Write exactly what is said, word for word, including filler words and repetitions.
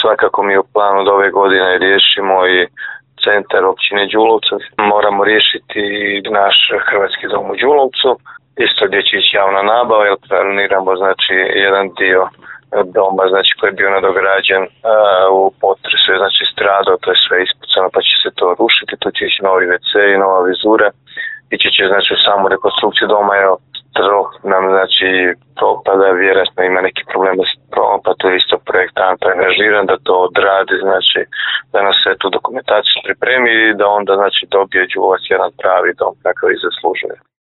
svakako mi je u planu da ove godine riješimo i centar općine Đulovca. Moramo riješiti naš Hrvatski dom u Đulovcu, isto gdje će ići javna nabava, jer planiramo znači jedan dio doma znači koji je bio nadograđen uh, u potresu, je znači stradao, to je sve ispucano pa će se to rušiti, tu će ići novi ve ce i nova vizura, ići će znači u samu rekonstrukciju doma, evo strop nam znači propada, vjerojatno ima neki problem s stropom, pa tu je isto projektant angažiran da to odradi, znači da nas sve tu dokumentaciju pripremi i da onda znači dobije Đulovac jedan pravi dom kakav i zaslužuje.